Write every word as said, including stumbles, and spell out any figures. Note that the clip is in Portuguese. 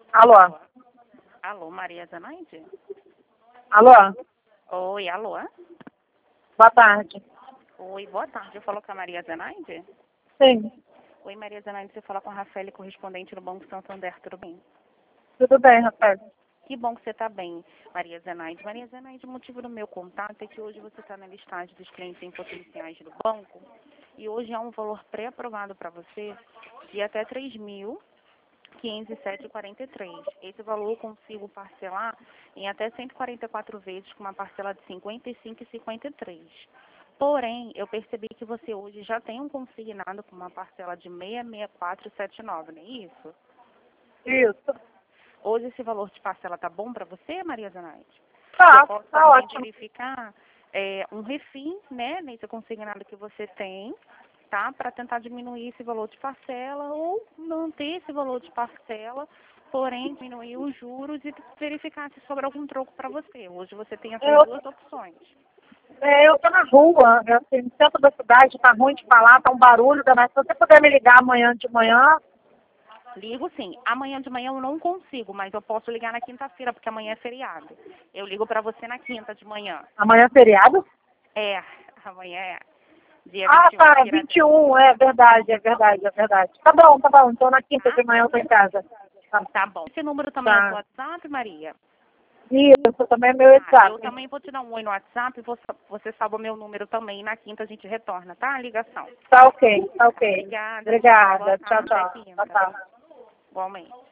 Alô? Alô, Maria Zenaide? Alô? Oi, alô? Boa tarde. Oi, boa tarde. Eu falo com a Maria Zenaide? Sim, Oi, Maria Zenaide, você fala com a Rafael, correspondente do Banco Santander, tudo bem? tudo bem, Rafael. Que bom que você está bem, Maria Zenaide. Maria Zenaide, o motivo do meu contato é que hoje você está na listagem dos clientes em potenciais do banco e hoje há um valor pré-aprovado para você de até três mil quinhentos e sete vírgula quarenta e três. Esse valor eu consigo parcelar em até cento e quarenta e quatro vezes com uma parcela de cinquenta e cinco vírgula cinquenta e três. Porém, eu percebi que você hoje já tem um consignado com uma parcela de seiscentos e sessenta e quatro vírgula setenta e nove, não é isso? Isso. Hoje esse valor de parcela tá bom para você, Maria Zenaide? Eu Tá, posso tá também ótimo. verificar é, um refim, né, nesse consignado que você tem, tá? Para tentar diminuir esse valor de parcela ou manter esse valor de parcela, porém diminuir os juros e verificar se sobra algum troco para você. Hoje você tem essas Eu, duas opções. é, eu tô na rua, eu, assim, no centro da cidade, tá ruim de falar, tá um barulho danado. Se você puder me ligar amanhã de manhã, Ligo sim. Amanhã de manhã eu não consigo, mas eu posso ligar na quinta-feira, porque amanhã é feriado. Eu ligo para você na quinta de manhã. amanhã é feriado? É, amanhã é dia Ah, vinte e um, tá, vinte e Tiradentes. um, é verdade, é verdade, é verdade. Tá bom, tá bom, então na quinta Tá? de manhã eu tô em casa. Tá, Tá bom. Esse número também é o seu tá. WhatsApp, Maria? Isso, também é meu Tá, eu WhatsApp. também vou te dar um oi no WhatsApp e você, você salva meu número também. Na quinta a gente retorna, tá? A ligação. Tá ok, tá Tá, ok. obrigada, tchau. Boa Obrigada, tchau, tarde, até tchau. Tchau, quinta. tchau. Igualmente.